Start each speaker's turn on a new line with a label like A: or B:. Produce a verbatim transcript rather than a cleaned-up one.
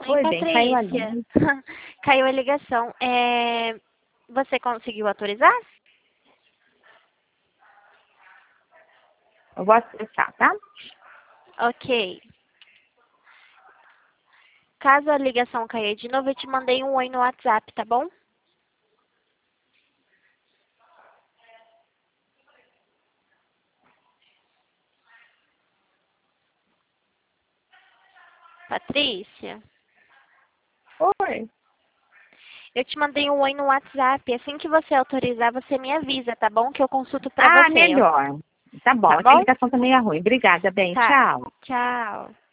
A: Oi, bem, caiu a
B: Patrícia.
A: linha.
B: Caiu a ligação. É, Você conseguiu autorizar?
A: Eu vou acessar, tá?
B: Ok. Caso a ligação caia de novo, eu te mandei um oi no WhatsApp, tá bom? Patrícia,
A: Oi.
B: eu te mandei um oi no WhatsApp. Assim que você autorizar, você me avisa, tá bom? Que eu consulto pra
A: Ah,
B: você,
A: melhor. Tá bom,
B: tá
A: é que a
B: bom?
A: ligação também é ruim. Obrigada, bem.
B: Tá.
A: Tchau.
B: Tchau.